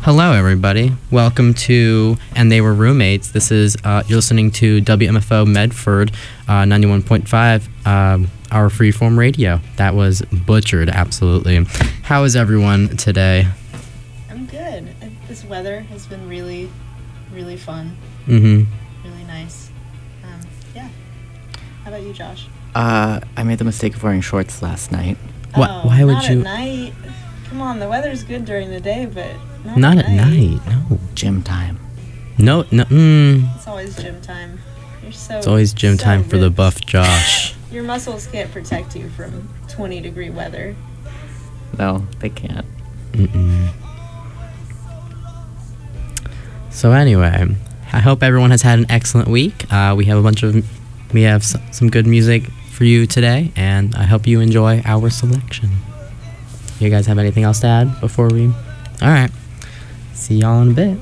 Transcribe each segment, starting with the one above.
Hello, everybody. Welcome to And They Were Roommates. This is, you're listening to WMFO Medford 91.5, our freeform radio. That was butchered, absolutely. How is everyone today? I'm good. This weather has been really, really fun. Mm-hmm. Really nice. Yeah. How about you, Josh? I made the mistake of wearing shorts last night. Why would not you? At night. Come on, the weather's good during the day, but Not at night, no. Gym time. No. It's always gym time. It's always gym time for the buff Josh. Your muscles can't protect you from 20-degree weather. No, they can't. Mm-mm. So anyway, I hope everyone has had an excellent week. We have some good music for you today, and I hope you enjoy our selection. You guys have anything else to add before we? All right. See y'all in a bit.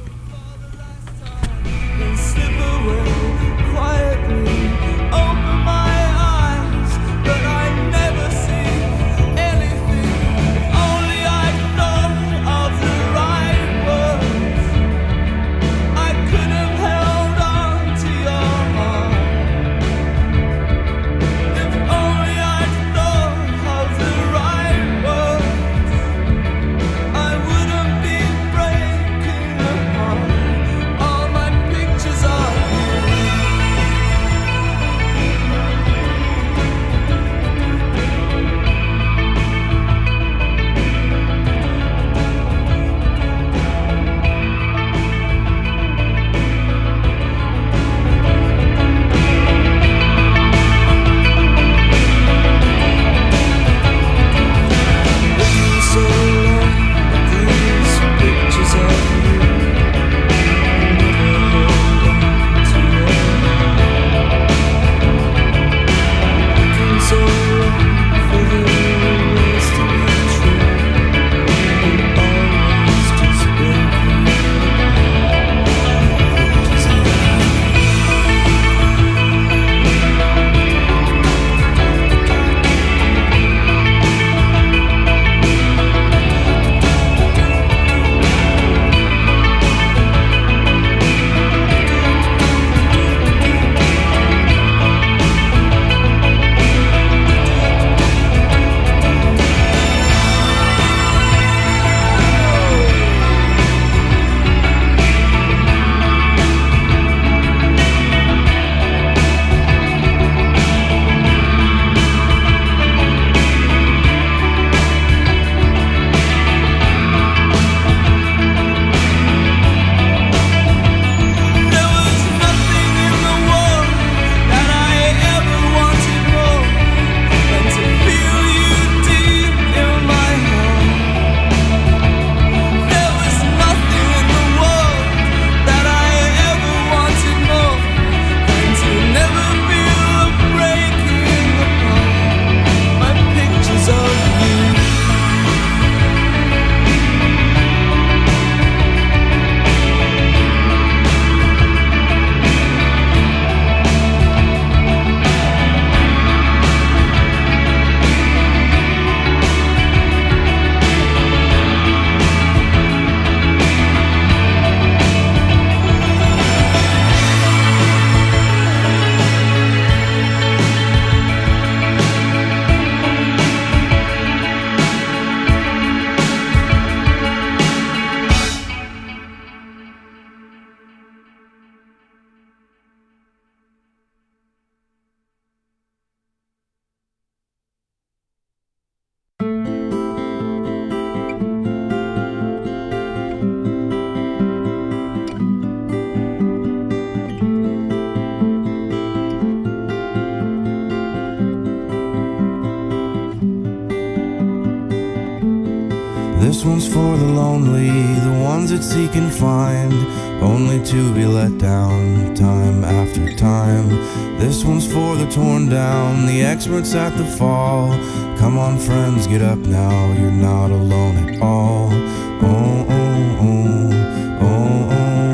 This one's for the lonely, the ones that seek and find, only to be let down time after time. This one's for the torn down, the experts at the fall. Come on friends, get up now, you're not alone at all. Oh, oh, oh, oh, oh,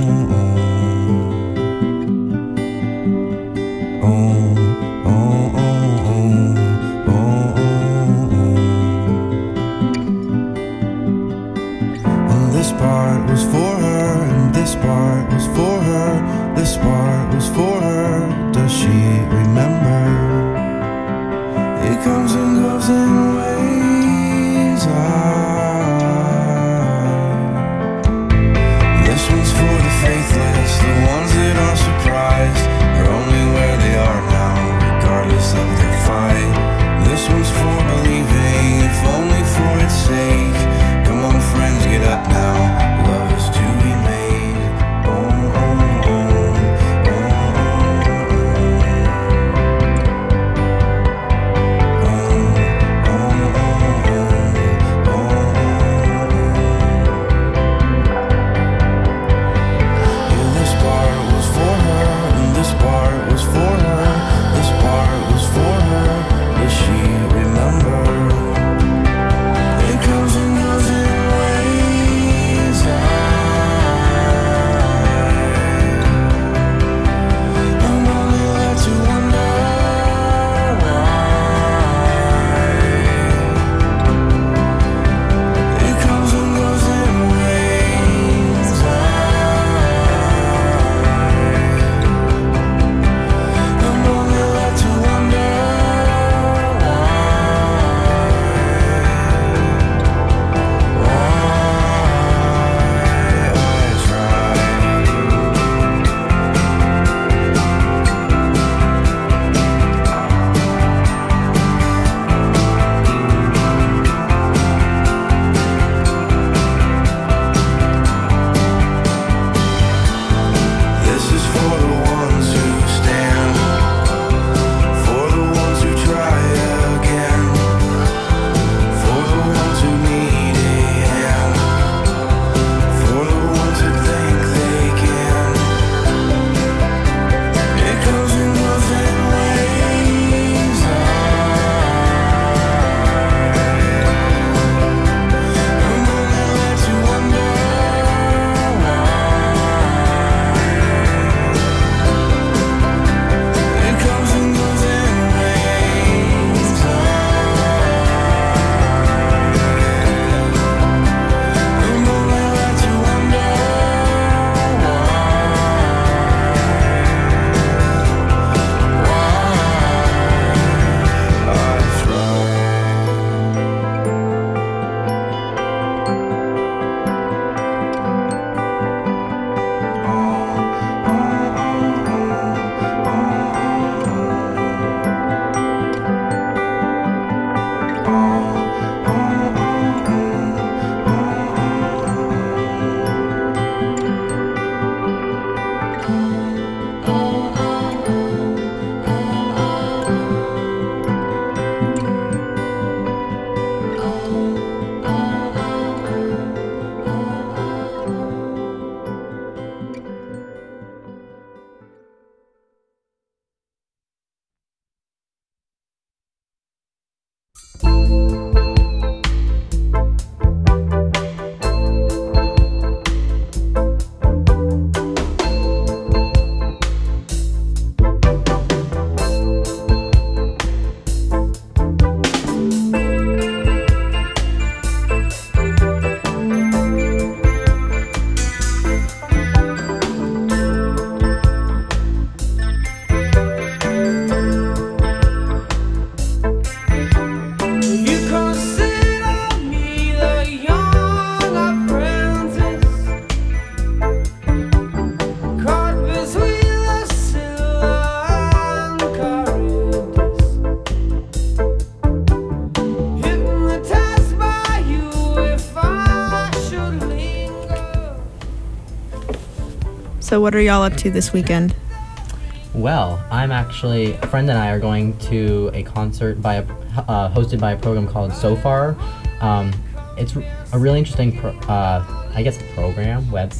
oh, oh. This part was for So what are y'all up to this weekend? Well, a friend and I are going to a concert hosted by a program called So Far. It's a really interesting, program, website, ?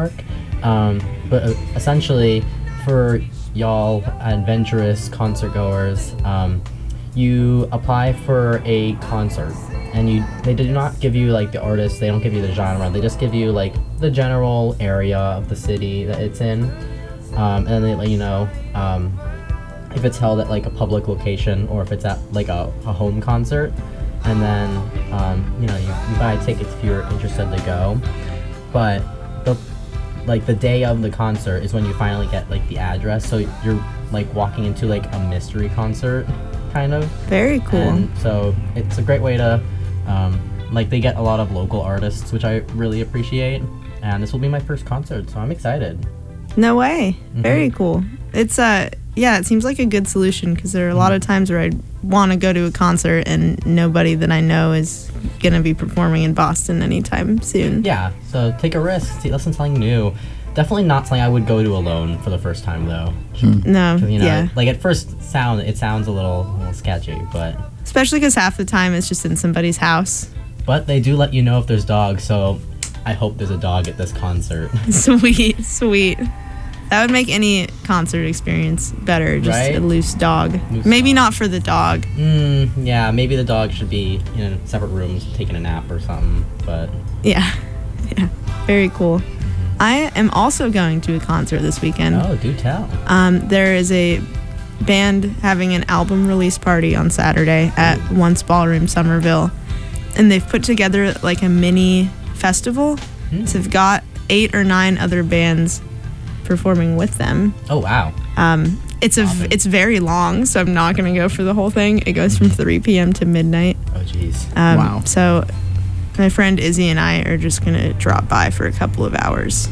But essentially, for y'all adventurous concert goers, you apply for a concert. And they do not give you like the artist, they don't give you the genre, they just give you like the general area of the city that it's in. And then they let you know if it's held at like a public location or if it's at like a home concert. And then you buy tickets if you're interested to go. But the day of the concert is when you finally get like the address, so you're like walking into like a mystery concert kind of. Very cool. And so it's a great way to they get a lot of local artists, which I really appreciate, and this will be my first concert, so I'm excited. No way. Very cool. It's it seems like a good solution, because there are a lot of times where I want to go to a concert and nobody that I know is going to be performing in Boston anytime soon. Yeah, so take a risk, listen to something new. Definitely not something I would go to alone for the first time, though. No, Like at first it sounds a little sketchy, but... Especially because half the time it's just in somebody's house. But they do let you know if there's dogs, so I hope there's a dog at this concert. Sweet. That would make any concert experience better, just right? a loose dog. Maybe not for the dog. Yeah, maybe the dog should be in separate rooms taking a nap or something, but... Yeah, very cool. I am also going to a concert this weekend. Oh, do tell. There is a band having an album release party on Saturday at Once Ballroom Somerville, and they've put together like a mini festival. So they've got 8 or 9 other bands performing with them. Oh, wow. It's very long, so I'm not going to go for the whole thing. It goes from 3 p.m. to midnight. Oh, jeez. Wow. So my friend Izzy and I are just going to drop by for a couple of hours,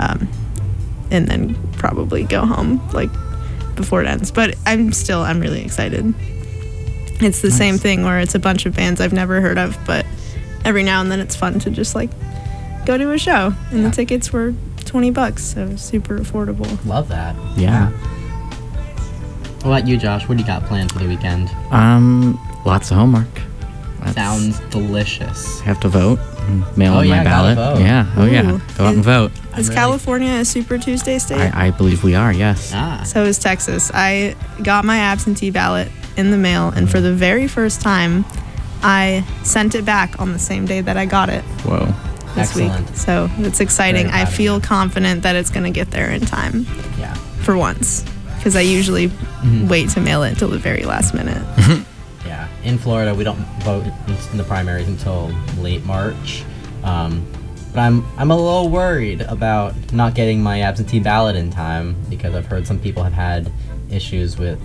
and then probably go home like before it ends. But I'm really excited. It's the same thing where it's a bunch of bands I've never heard of, but every now and then it's fun to just like go to a show, and the tickets were $20, so super affordable. Love that. Yeah. What about you, Josh? What do you got planned for the weekend? Lots of homework. Sounds delicious. I have to vote. Mail in my gotta ballot. vote. Yeah. Oh, yeah. Go out and vote. Is California a Super Tuesday state? I believe we are, yes. So is Texas. I got my absentee ballot in the mail, and for the very first time, I sent it back on the same day that I got it. Whoa. This Excellent. week. So it's exciting. Very I proud of feel you. confident that it's going to get there in time Yeah. for once, because I usually wait to mail it until the very last minute. Yeah. In Florida, we don't vote in the primaries until late March. But I'm a little worried about not getting my absentee ballot in time, because I've heard some people have had issues with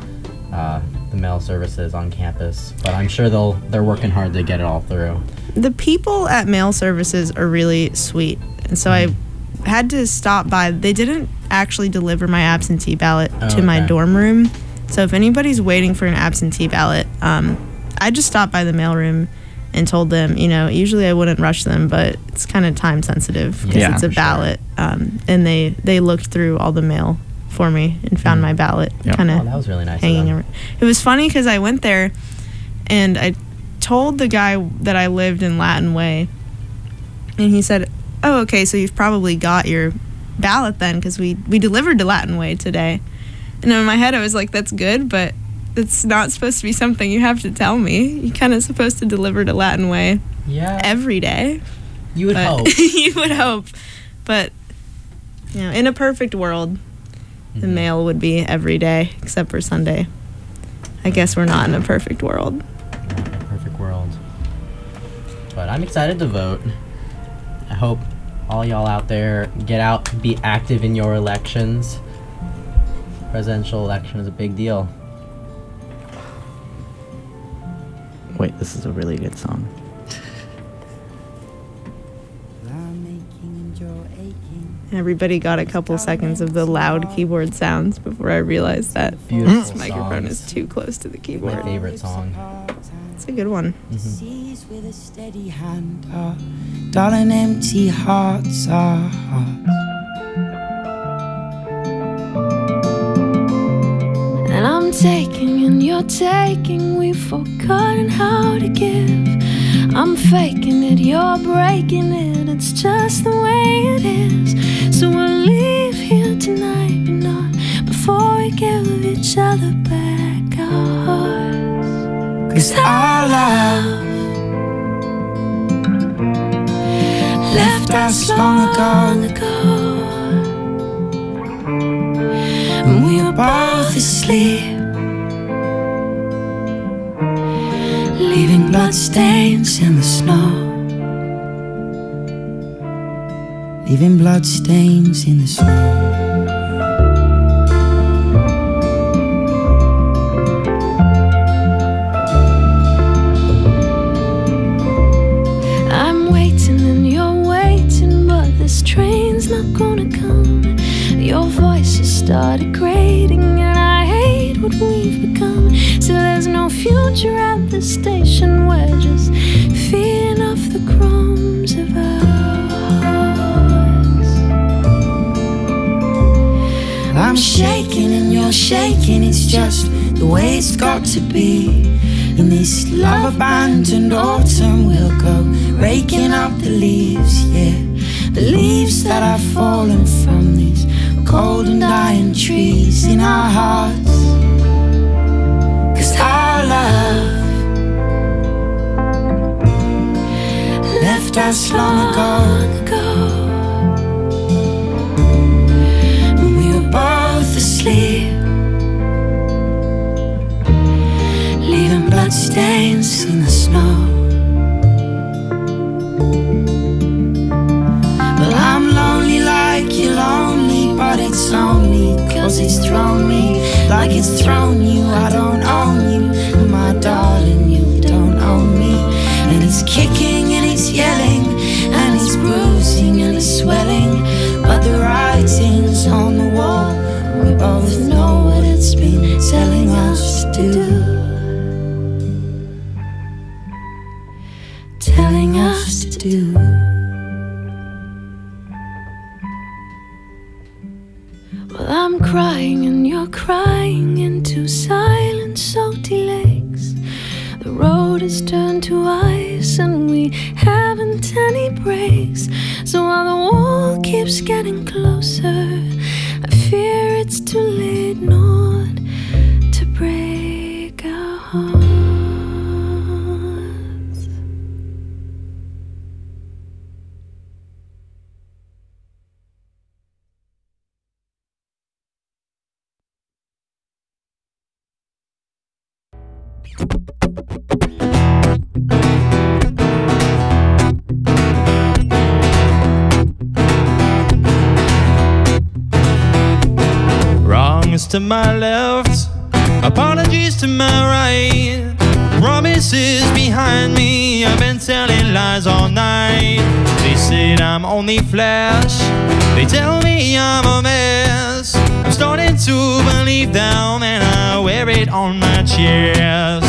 the mail services on campus. But I'm sure they're working hard to get it all through. The people at mail services are really sweet, and so I had to stop by. They didn't actually deliver my absentee ballot to my dorm room, so if anybody's waiting for an absentee ballot, I just stopped by the mailroom and told them, usually I wouldn't rush them, but it's kind of time sensitive because it's a ballot, and they looked through all the mail for me and found my ballot kind of that was really nice hanging of them. around. It was funny because I went there and I told the guy that I lived in Latin Way, and he said, "Oh, okay, so you've probably got your ballot then, because we delivered to Latin Way today." And in my head I was like, that's good, but it's not supposed to be something you have to tell me. You're kind of supposed to deliver it a Latin way every day. You would hope. You would hope. But, you know, in a perfect world, the mail would be every day except for Sunday. I guess we're not in a perfect world. Perfect world. But I'm excited to vote. I hope all y'all out there get out, be active in your elections. Presidential election is a big deal. Wait, this is a really good song. Everybody got a couple seconds of the loud keyboard sounds before I realized that Beautiful this microphone is too close to the keyboard. My favorite song. It's a good one. Seas with a steady hand, darling, empty hearts are hearts. And I'm taking and you're taking, we've forgotten how to give. I'm faking it, you're breaking it, it's just the way it is. So we'll leave here tonight, but not before we give each other back our hearts. 'Cause our love left us long ago, and we were both asleep, leaving bloodstains in the snow. Leaving bloodstains in the snow. I'm waiting and you're waiting, but this train's not gonna come. Your voice has started grating, and I hate what we've become. So there's no future at the station, we're just feeding off the crumbs of our hearts. I'm shaking and you're shaking, it's just the way it's got to be. In this love-abandoned autumn we'll go raking up the leaves, yeah. The leaves that have fallen from these cold and dying trees in our hearts. 'Cause our love left us long ago, when we were both asleep, leaving bloodstains in the snow. Well, I'm lonely like you're lonely, but it's only 'cause it's thrown me like it's thrown you. I don't own you, my darling, you don't own me. And it's kicking and it's yelling, and it's bruising and it's swelling, but the writing's on the wall. We both know what it's been telling us to do. Telling us to do. Well, I'm crying and you're crying into silent salty lakes. The road is turned to ice and we haven't any brakes. So while the wall keeps getting closer, I fear it's too late not to break our hearts. Wrongs to my left, apologies to my right, promises behind me. I've been telling lies all night. They said I'm only flesh, they tell me I'm a mess. I'm starting to believe them and I wear it on my chest.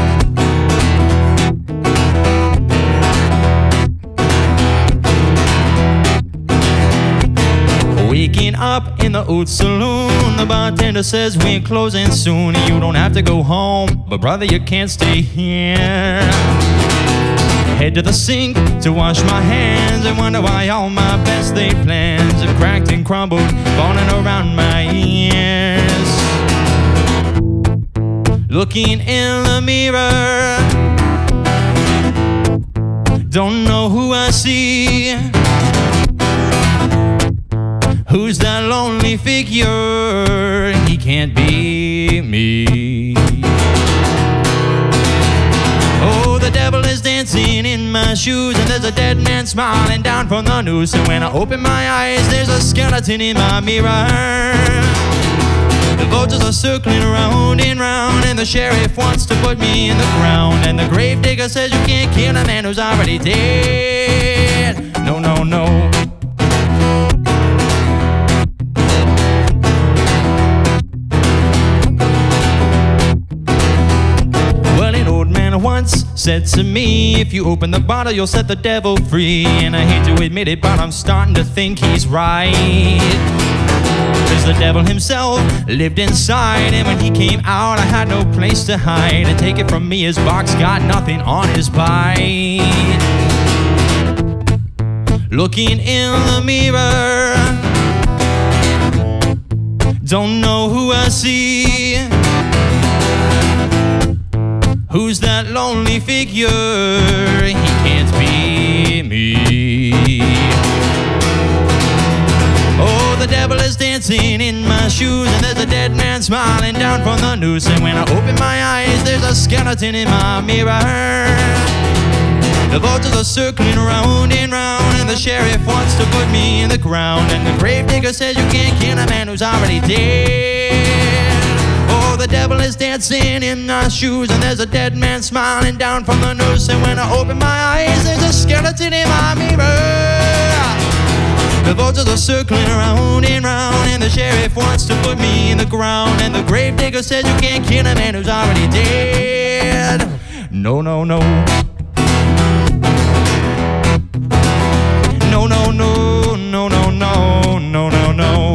Waking up in the old saloon, the bartender says we're closing soon. You don't have to go home, but brother, you can't stay here. Head to the sink to wash my hands and wonder why all my best laid plans have cracked and crumbled, falling around my ears. looking in the mirror. Don't know who I see. Who's that lonely figure? He can't be me. Oh, the devil is dancing in my shoes, and there's a dead man smiling down from the noose. And when I open my eyes, there's a skeleton in my mirror. The vultures are circling round and round, and the sheriff wants to put me in the ground. And the grave digger says you can't kill a man who's already dead. No, no, no. Well, an old man once said to me, if you open the bottle, you'll set the devil free. And I hate to admit it, but I'm starting to think he's right. Cause the devil himself lived inside, and when he came out, I had no place to hide. And take it from me, his box got nothing on his bite. Looking in the mirror, don't know who I see. Who's that lonely figure? He can't be me. Oh, the devil is dancing in my shoes, and there's a dead man smiling down from the noose. And when I open my eyes, there's a skeleton in my mirror. The vultures are circling round and round, and the sheriff wants to put me in the ground. And the grave digger says you can't kill a man who's already dead. Oh, the devil is dancing in my shoes, and there's a dead man smiling down from the noose. And when I open my eyes, there's a skeleton in my mirror. The vultures are circling round and round, and the sheriff wants to put me in the ground. And the grave digger says you can't kill a man who's already dead. No, no, no. No, no, no, no, no, no, no, no, no.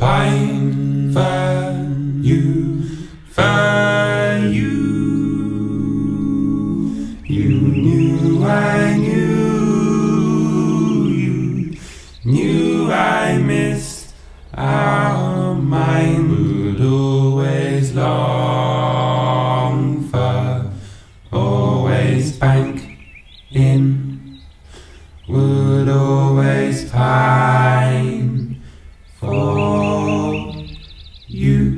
pine for you, for you. You knew I knew, you knew I missed our mind. Would always long for, always bank in, would always pine for you.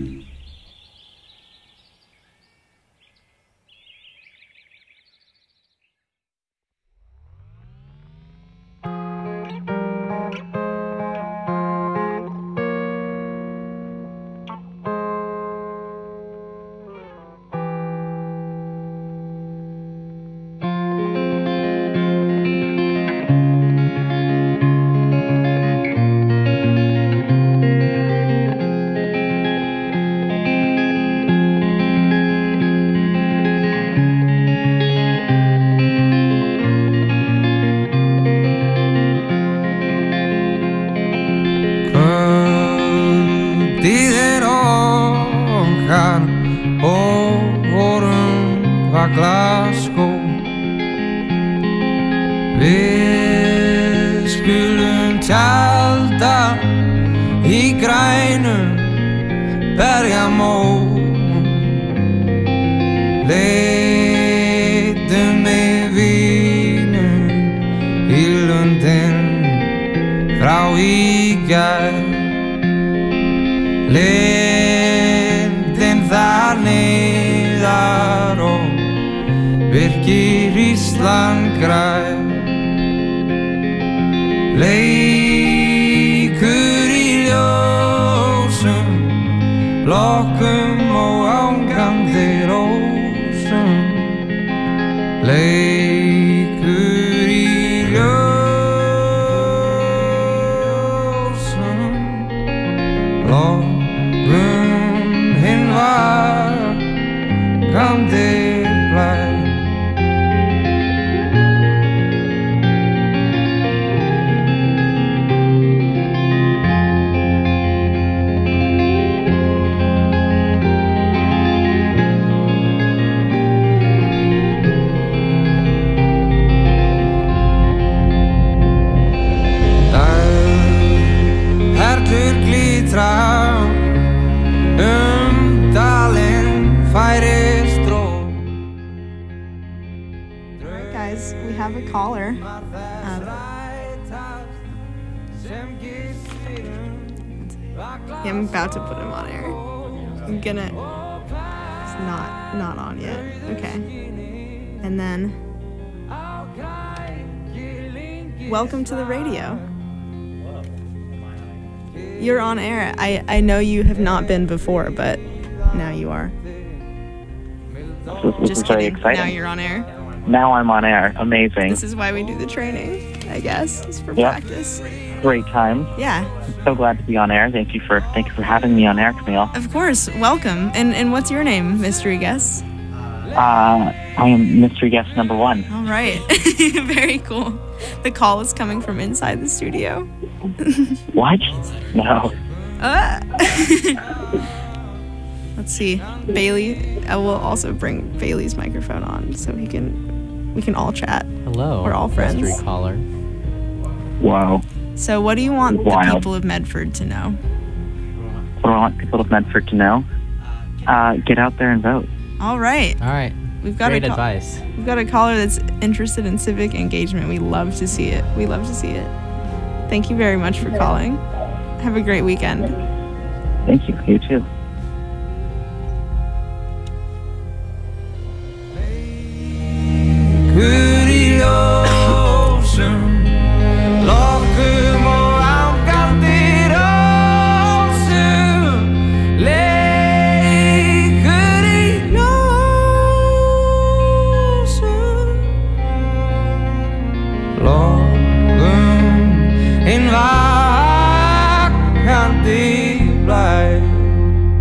Kvöldið okkar og vorum var Glasgow. Við skulum tjalda í grænum berjamóum. Leitum með vínum í lundin frá í gær. Lindin þar niðar og virkir Ísland græn. Leikur í ljósum, lokkum og ángandi rósum. Leikur í ljósum, lokkum hinn vakandi blæ. Perlur glitra dalinn færist dró. Alright, guys, we have a caller. I'm about to put him on air. I'm gonna. It's not on yet. Okay. And then, welcome to the radio. You're on air. I know you have not been before, but now you are. This Just is very kidding. exciting. Now you're on air. Now I'm on air. Amazing. This is why we do the training, I guess. It's for Yep. practice. Great time. Yeah, So glad to be on air. Thank you for having me on air, Camille. of course. Welcome. And what's your name, mystery guest? I am mystery guest number 1. All right. Very cool. The call is coming from inside the studio. What? No. Let's see. Bailey, I will also bring Bailey's microphone on so we can all chat. Hello. We're all friends. Mystery caller. Wow. So what do you want the Wild. people of Medford to know? What do I want people of Medford to know? Get out there and vote. All right. All right. We've got Great a advice. We've got a caller that's interested in civic engagement. We love to see it. We love to see it. Thank you very much for calling. Have a great weekend. Thank you. You too. Leikur í ljósum, lokkum og ángandi rósum. Leikur í ljósum, lokkum hinn vakandi blæ.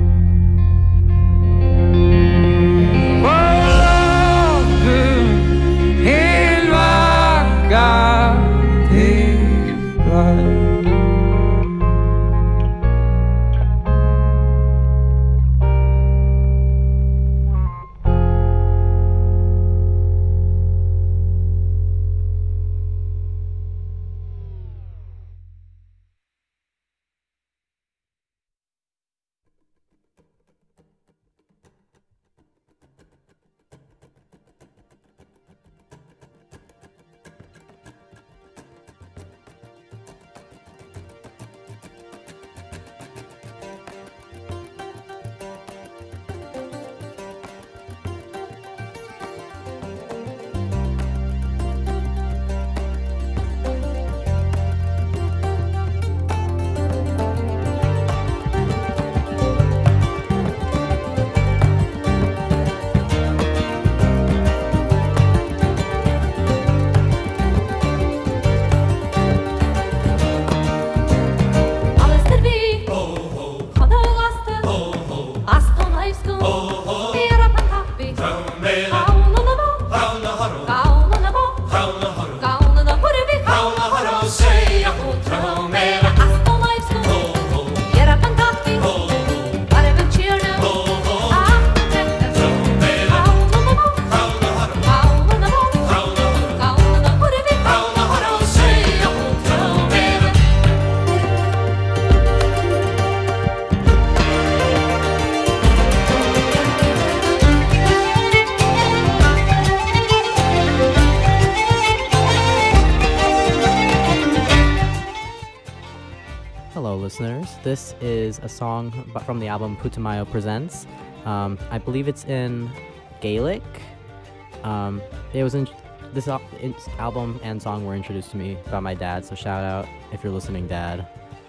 This is a song from the album Putumayo Presents. I believe it's in Gaelic. It was in this album and song were introduced to me by my dad, so shout out if you're listening, Dad.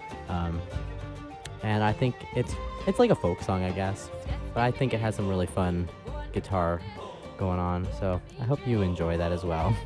And I think it's like a folk song, I guess, but I think it has some really fun guitar going on, so I hope you enjoy that as well.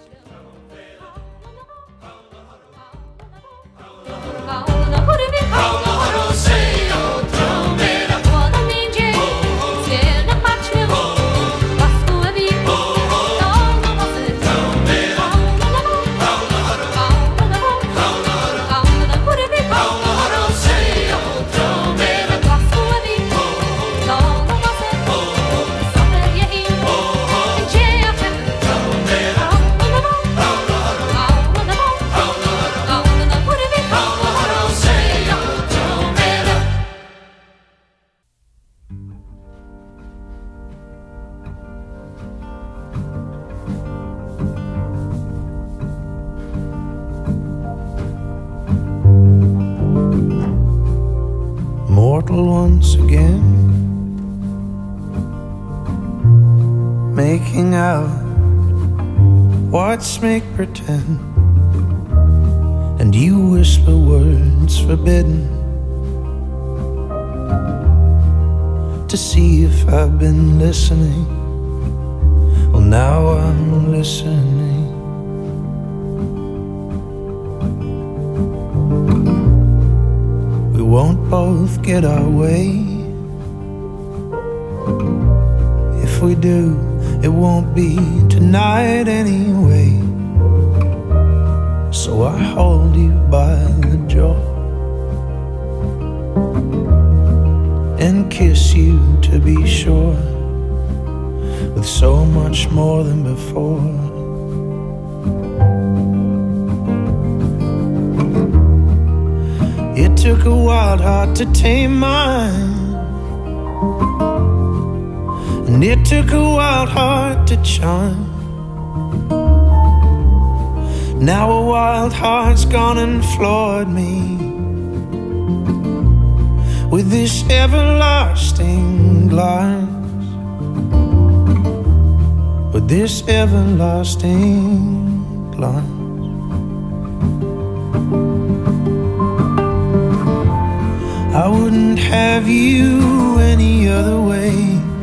Mortal once again, making out what's make pretend, and you whisper words forbidden to see if I've been listening. Well, now I'm listening. We won't both get our way. If we do, it won't be tonight anyway. So I hold you by the jaw and kiss you to be sure, with so much more than before. It took a wild heart to tame mine, and it took a wild heart to charm. Now a wild heart's gone and floored me with this everlasting glance, with this everlasting glance. I wouldn't have you any other way.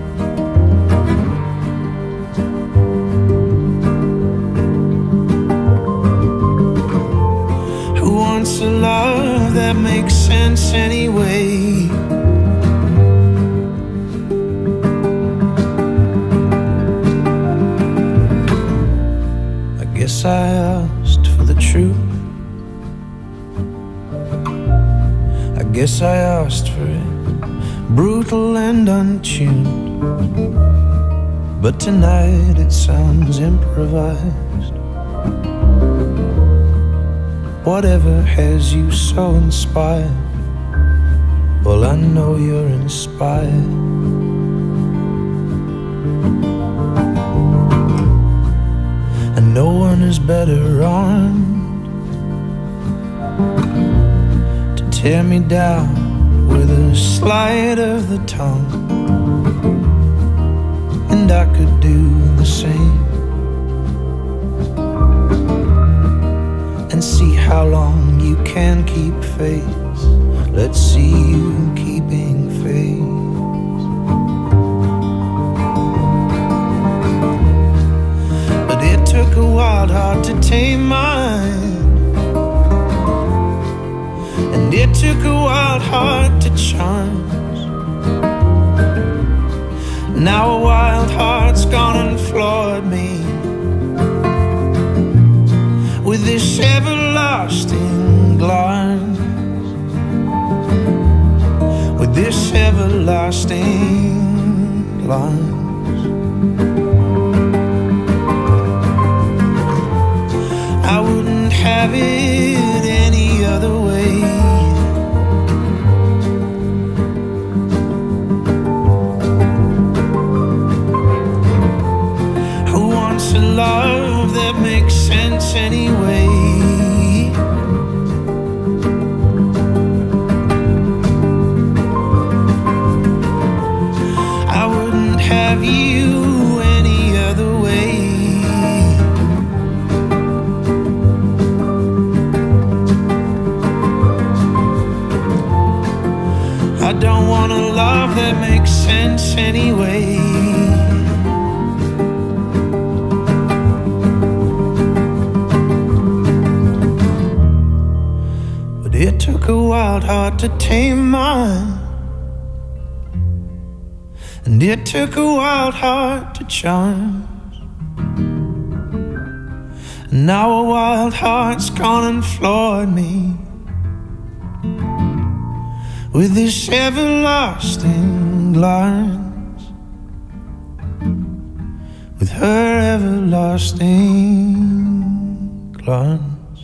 Who wants a love that makes sense anyway? I guess I asked for the truth. I guess I asked for it, brutal and untuned, but tonight it sounds improvised. Whatever has you so inspired, well, I know you're inspired. And no one is better armed tear me down with a slide of the tongue, and I could do the same, and see how long you can keep faith. Let's see you keeping faith. But it took a wild heart to tame mine, and it took a wild heart to charm. Now a wild heart's gone and floored me with this everlasting glance, with this everlasting glance. I wouldn't have it any other way. A love that makes sense anyway. I don't want a love that makes sense anyway. But it took a wild heart to tame mine, and it took a wild heart to charm. And now a wild heart's gone and floored me with this everlasting glance, with her everlasting glance.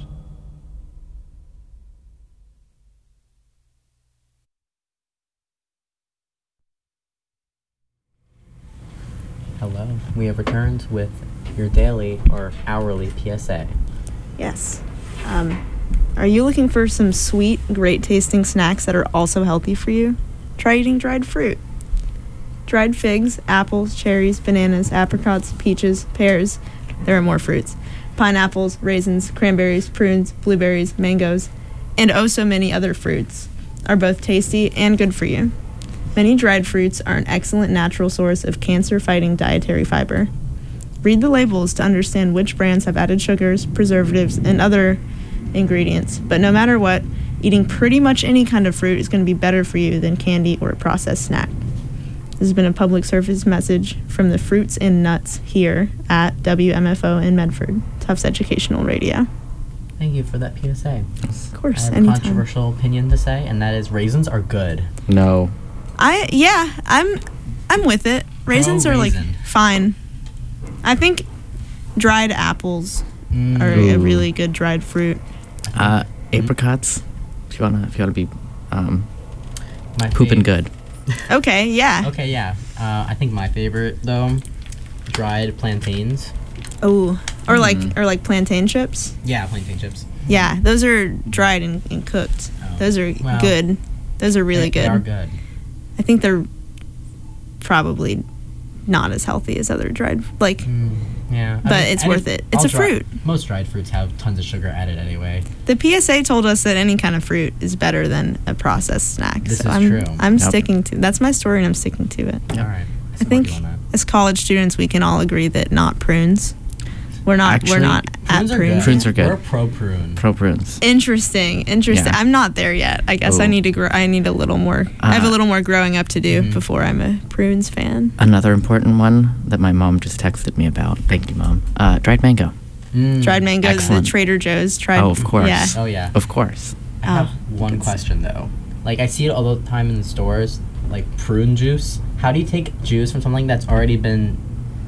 Hello, we have returned with your daily or hourly PSA. Yes. Are you looking for some sweet, great tasting snacks that are also healthy for you? Try eating dried fruit. Dried figs, apples, cherries, bananas, apricots, peaches, pears. There are more fruits. Pineapples, raisins, cranberries, prunes, blueberries, mangoes, and oh so many other fruits are both tasty and good for you. Many dried fruits are an excellent natural source of cancer-fighting dietary fiber. Read the labels to understand which brands have added sugars, preservatives, and other ingredients. But no matter what, eating pretty much any kind of fruit is going to be better for you than candy or a processed snack. This has been a public service message from the Fruits and Nuts here at WMFO in Medford, Tufts Educational Radio. Thank you for that PSA. Of course, I have anytime. a controversial opinion to say, and that is raisins are good. No. I'm with it. Raisins are like raisin. fine. I think dried apples are a really good dried fruit. Apricots. If you wanna be My pooping fav- good. Okay, yeah. Okay, yeah. I think my favorite though, dried plantains. Oh, or like plantain chips. Yeah, plantain chips. Yeah, those are dried and cooked. Oh, Those are well, good. Those are really good. They are good. I think they're probably not as healthy as other dried, like, Yeah. but it's worth it. It's a fruit. Most dried fruits have tons of sugar added anyway. The PSA told us that any kind of fruit is better than a processed snack. This so is I'm, true. I'm Yep. sticking to that's my story, and I'm sticking to it. All right. I think as college students, we can all agree that not prunes. We're not Actually, at Prunes are prunes. good. Prunes are good. We're pro prune. Pro prunes. Interesting. Yeah. I'm not there yet. I guess I Oh. need to grow. I need a little more. I have a little more growing up to do before I'm a prunes fan. Another important one that my mom just texted me about. Thank you, Mom. Dried mango. Dried mangoes, the Excellent. Trader Joe's. Tried. Oh, of course. Yeah. Oh yeah. Of course. I have Oh, one question though. Like I see it all the time in the stores, like prune juice. How do you take juice from something that's already been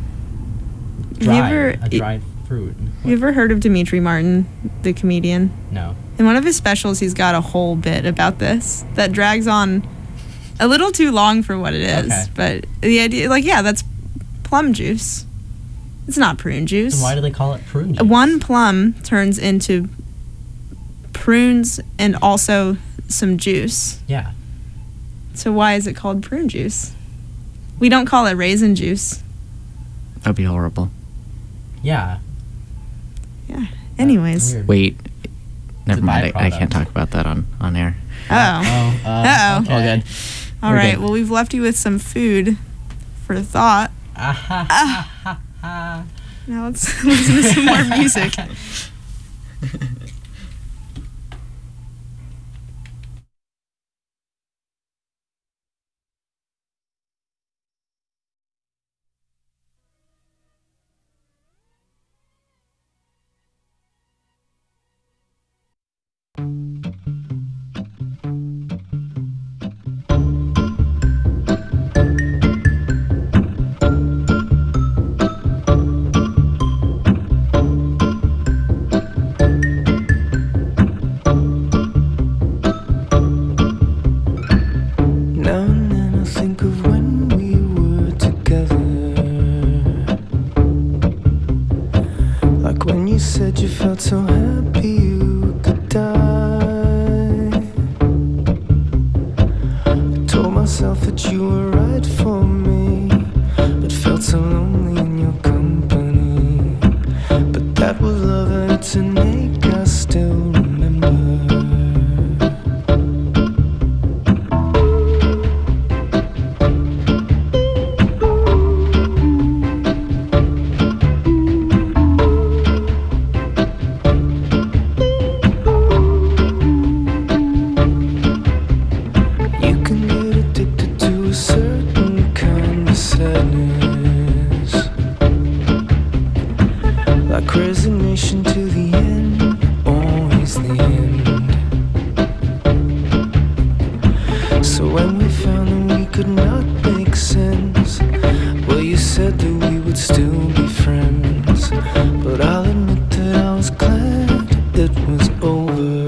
dried? A dried fruit. You ever heard of Dimitri Martin, the comedian? No. In one of his specials, he's got a whole bit about this that drags on a little too long for what it is. Okay. But the idea, like, yeah, that's plum juice. It's not prune juice. Then why do they call it prune juice? One plum turns into prunes and also some juice. Yeah. So why is it called prune juice? We don't call it raisin juice. That'd be horrible. Yeah. Yeah. Anyways. Weird. Wait. Never a mind. I byproduct. can't talk about that on air. Oh. Uh-oh. Okay. All good. All We're right. good. Well, we've left you with some food for thought. Now let's listen to some more music. Now and then I think of when we were together, like when you said you felt so happy you could die. I told myself that you were right for me, but felt so lonely in your company. But that was love and it's an ache I still remember. So when we found that we could not make sense, well, you said that we would still be friends. But I'll admit that I was glad it was over.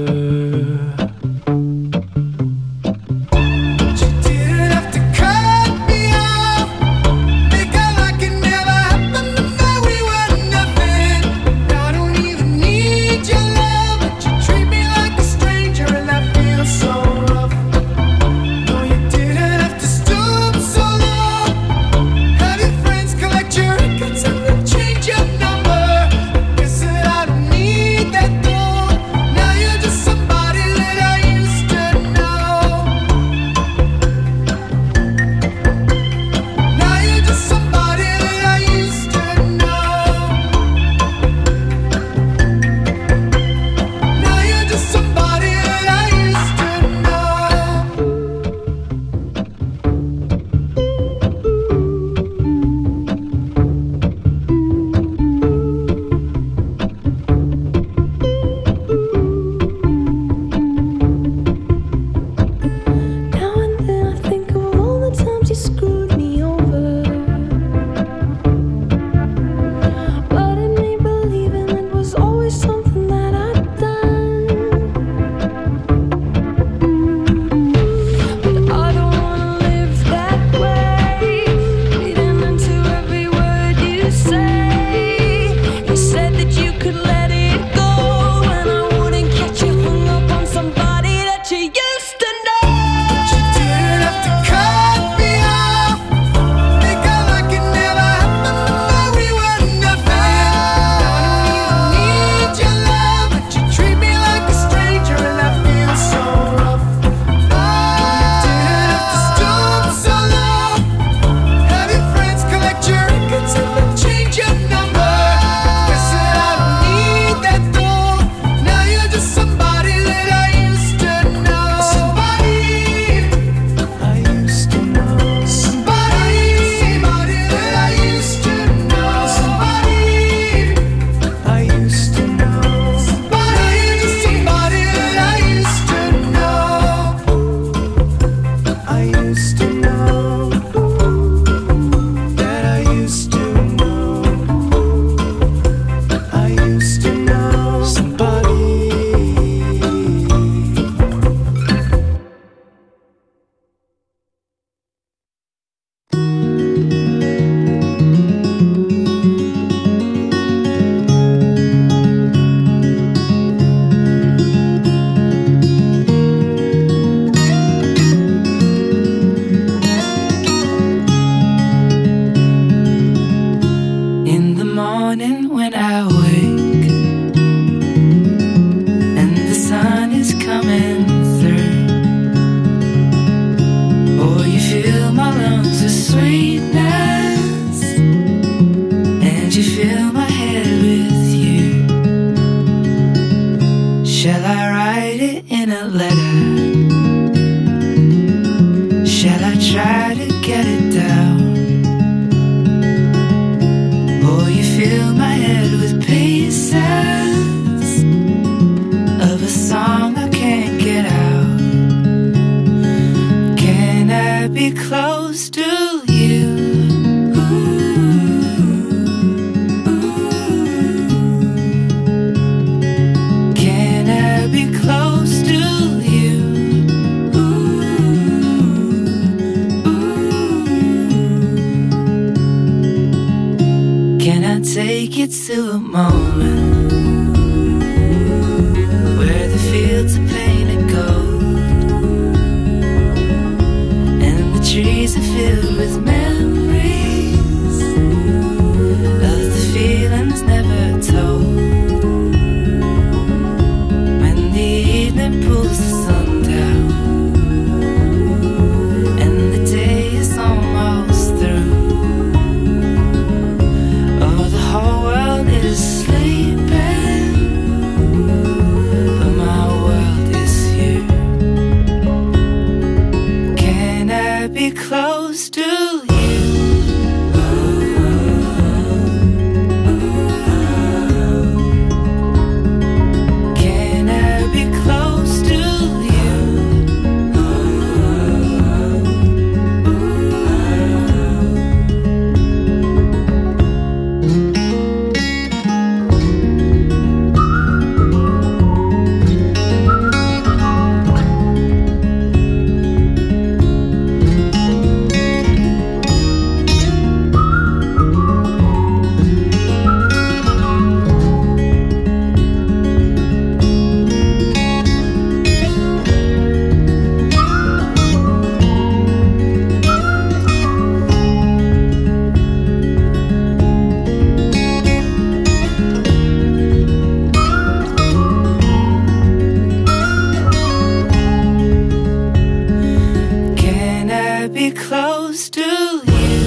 be close to you?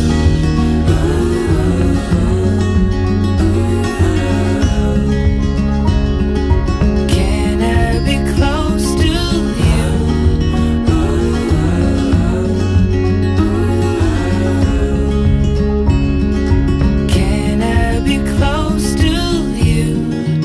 Can I be close to you? Can I be close to you?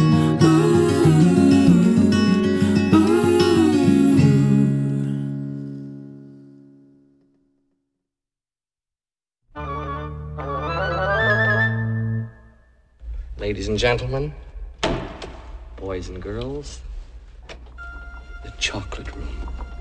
Ladies and gentlemen, boys and girls, the chocolate room.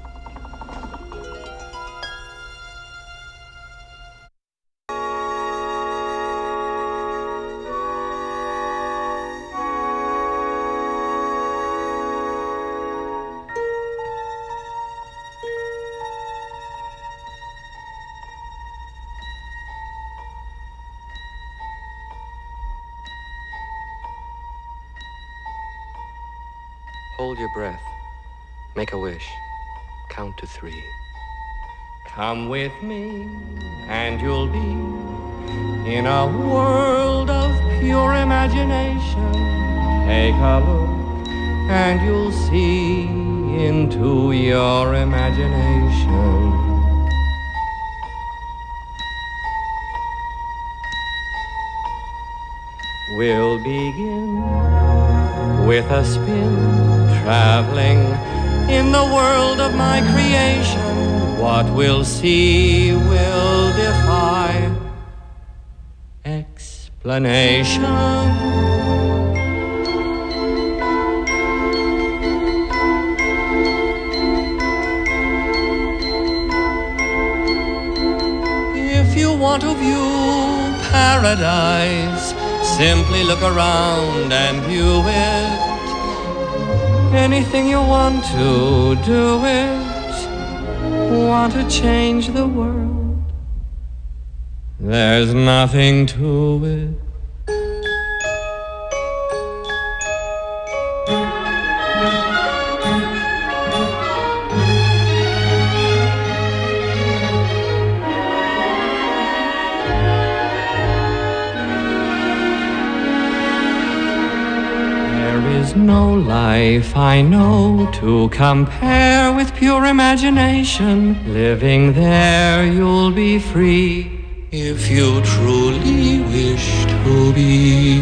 Hold your breath. Make a wish. Count to 3. Come with me, and you'll be in a world of pure imagination. Take a look, and you'll see into your imagination. We'll begin with a spin, traveling in the world of my creation. What we'll see will defy explanation. If you want to view paradise, simply look around and view it. Anything you want to, do it. Want to change the world? There's nothing to it. No life I know to compare with pure imagination. Living there you'll be free if you truly wish to be.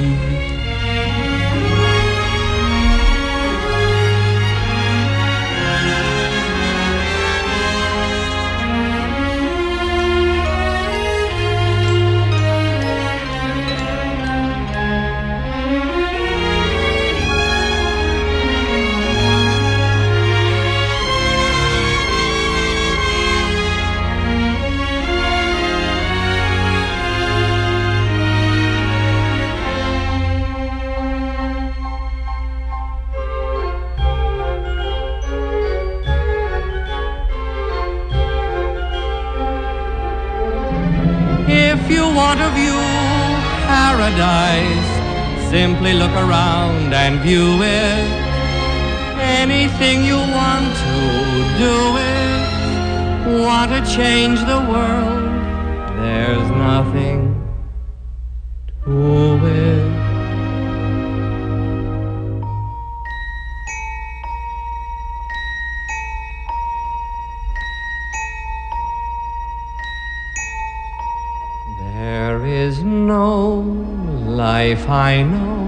If you want to view paradise, simply look around and view it. Anything you want to, do it. Want to change the world? There's nothing to it. There is no life I know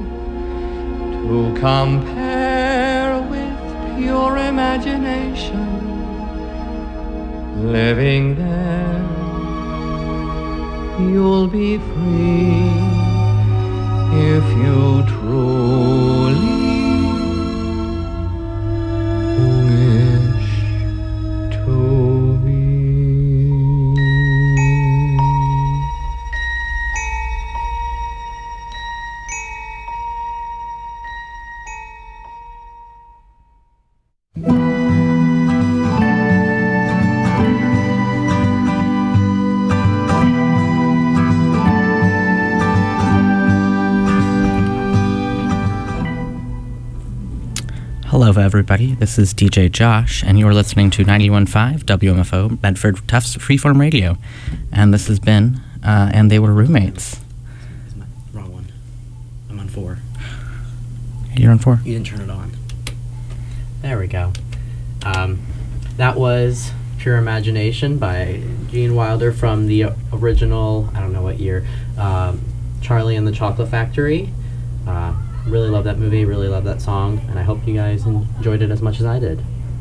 to compare with pure imagination. Living there, you'll be free if you truly wish to be. Hello, everybody. This is DJ Josh, and you're listening to 91.5 WMFO Medford Tufts Freeform Radio. And this has been, and they were roommates. Wrong one. I'm on 4. You're on 4? You didn't turn it on. There we go. That was Pure Imagination by Gene Wilder from the original, I don't know what year, Charlie and the Chocolate Factory. Really love that movie, really love that song, and I hope you guys enjoyed it as much as I did.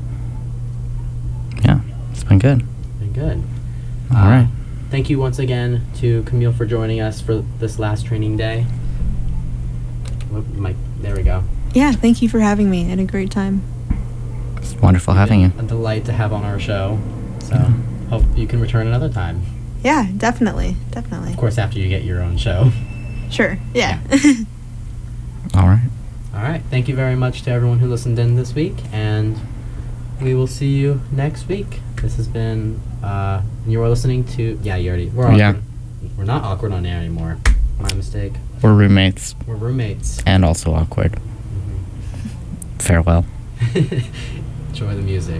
Yeah, it's been good. Been good. All right. Thank you once again to Camille for joining us for this last training day. There we go. Yeah, thank you for having me. I had a great time. It's wonderful having you. A delight to have on our show. So hope you can return another time. Yeah, definitely. Definitely. Of course, after you get your own show. Sure. Yeah. All right. All right. Thank you very much to everyone who listened in this week, and we will see you next week. This has been, you were listening to, you already, we're not awkward on air anymore. My mistake. We're roommates. We're roommates. And also awkward. Mm-hmm. Farewell. Enjoy the music.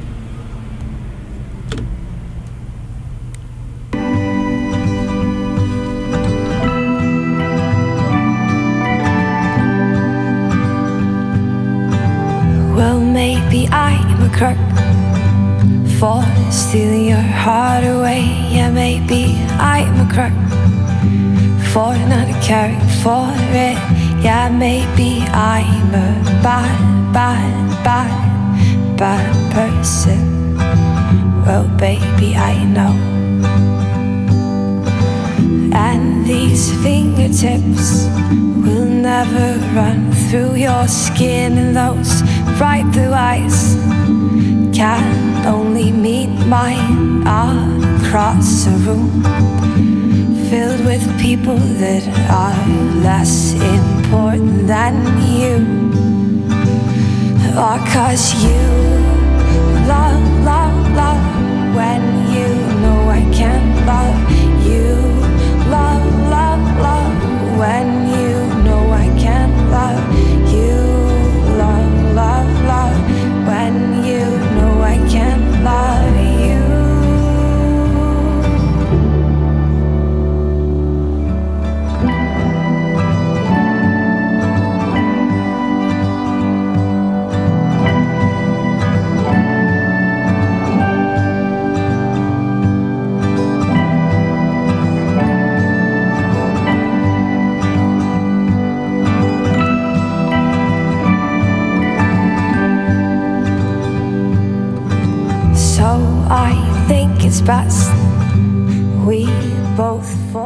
Well, maybe I'm a crook for stealing your heart away. Yeah, maybe I'm a crook for not caring for it. Yeah, maybe I'm a bad person. Well, baby, I know. And these fingertips will never run through your skin, and those bright blue eyes can only meet mine across a room filled with people that are less important than you. Or 'cause you love when you know I can't love you. Love when you know I can't love you. Love when you know I can't love you. I think it's best we both fall.